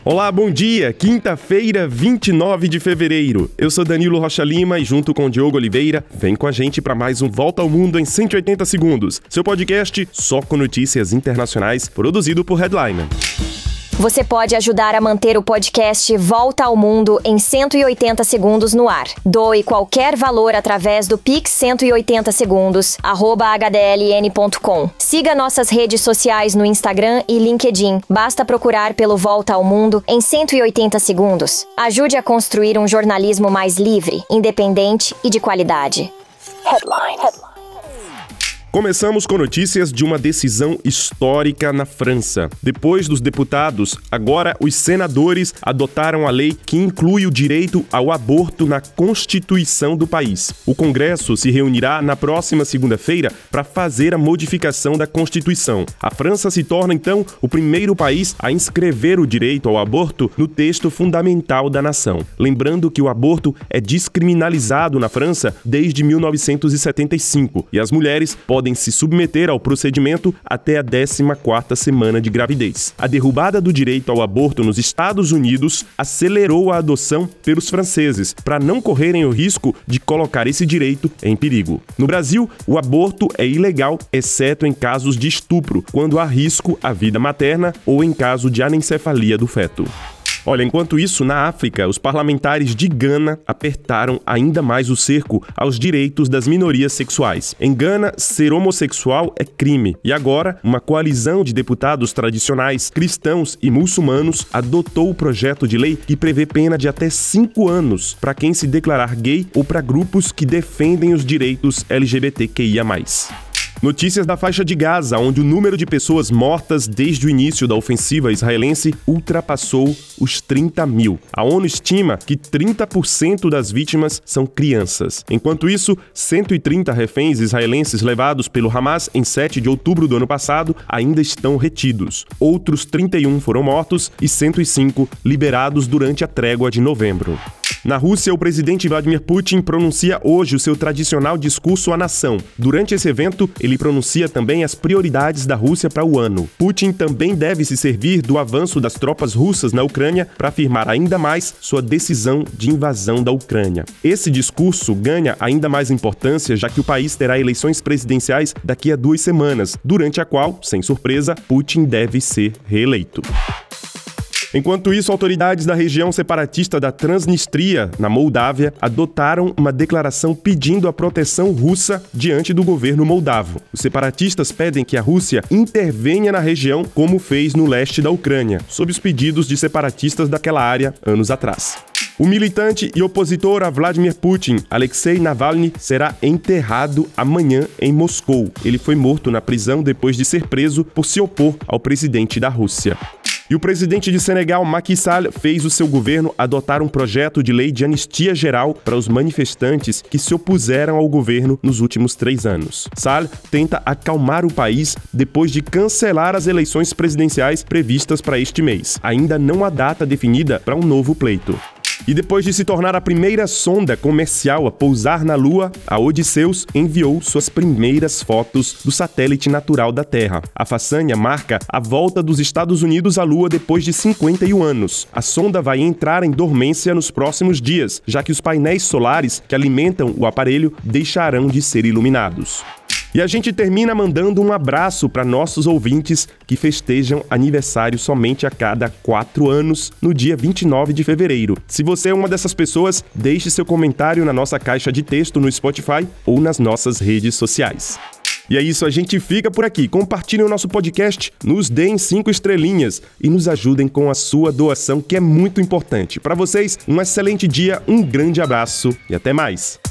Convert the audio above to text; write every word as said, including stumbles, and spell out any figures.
Olá, bom dia! Quinta-feira, vinte e nove de fevereiro. Eu sou Danilo Rocha Lima e junto com Diogo Oliveira, vem com a gente para mais um Volta ao Mundo em cento e oitenta segundos. Seu podcast só com notícias internacionais, produzido por Headliner. Você pode ajudar a manter o podcast Volta ao Mundo em cento e oitenta segundos no ar. Doe qualquer valor através do Pix cento e oitenta segundos, arroba h d l n ponto com. Siga nossas redes sociais no Instagram e LinkedIn. Basta procurar pelo Volta ao Mundo em cento e oitenta segundos. Ajude a construir um jornalismo mais livre, independente e de qualidade. Headline. Headline. Começamos com notícias de uma decisão histórica na França. Depois dos deputados, agora os senadores adotaram a lei que inclui o direito ao aborto na Constituição do país. O Congresso se reunirá na próxima segunda-feira para fazer a modificação da Constituição. A França se torna, então, o primeiro país a inscrever o direito ao aborto no texto fundamental da nação. Lembrando que o aborto é descriminalizado na França desde mil novecentos e setenta e cinco e as mulheres podem podem se submeter ao procedimento até a décima quarta semana de gravidez. A derrubada do direito ao aborto nos Estados Unidos acelerou a adoção pelos franceses, para não correrem o risco de colocar esse direito em perigo. No Brasil, o aborto é ilegal, exceto em casos de estupro, quando há risco à vida materna ou em caso de anencefalia do feto. Olha, enquanto isso, na África, os parlamentares de Gana apertaram ainda mais o cerco aos direitos das minorias sexuais. Em Gana, ser homossexual é crime. E agora, uma coalizão de deputados tradicionais, cristãos e muçulmanos adotou o projeto de lei que prevê pena de até cinco anos para quem se declarar gay ou para grupos que defendem os direitos L G B T Q I A mais. Notícias da faixa de Gaza, onde o número de pessoas mortas desde o início da ofensiva israelense ultrapassou os trinta mil. A ONU estima que trinta por cento das vítimas são crianças. Enquanto isso, cento e trinta reféns israelenses levados pelo Hamas em sete de outubro do ano passado ainda estão retidos. Outros trinta e um foram mortos e cento e cinco liberados durante a trégua de novembro. Na Rússia, o presidente Vladimir Putin pronuncia hoje o seu tradicional discurso à nação. Durante esse evento, ele pronuncia também as prioridades da Rússia para o ano. Putin também deve se servir do avanço das tropas russas na Ucrânia para afirmar ainda mais sua decisão de invasão da Ucrânia. Esse discurso ganha ainda mais importância, já que o país terá eleições presidenciais daqui a duas semanas, durante a qual, sem surpresa, Putin deve ser reeleito. Enquanto isso, autoridades da região separatista da Transnistria, na Moldávia, adotaram uma declaração pedindo a proteção russa diante do governo moldavo. Os separatistas pedem que a Rússia intervenha na região, como fez no leste da Ucrânia, sob os pedidos de separatistas daquela área anos atrás. O militante e opositor a Vladimir Putin, Alexei Navalny, será enterrado amanhã em Moscou. Ele foi morto na prisão depois de ser preso por se opor ao presidente da Rússia. E o presidente de Senegal, Macky Sall, fez o seu governo adotar um projeto de lei de anistia geral para os manifestantes que se opuseram ao governo nos últimos três anos. Sall tenta acalmar o país depois de cancelar as eleições presidenciais previstas para este mês. Ainda não há data definida para um novo pleito. E depois de se tornar a primeira sonda comercial a pousar na Lua, a Odysseus enviou suas primeiras fotos do satélite natural da Terra. A façanha marca a volta dos Estados Unidos à Lua depois de cinquenta e um anos. A sonda vai entrar em dormência nos próximos dias, já que os painéis solares que alimentam o aparelho deixarão de ser iluminados. E a gente termina mandando um abraço para nossos ouvintes que festejam aniversário somente a cada quatro anos, no dia vinte e nove de fevereiro. Se você é uma dessas pessoas, deixe seu comentário na nossa caixa de texto no Spotify ou nas nossas redes sociais. E é isso, a gente fica por aqui. Compartilhem o nosso podcast, nos deem cinco estrelinhas e nos ajudem com a sua doação, que é muito importante. Para vocês, um excelente dia, um grande abraço e até mais!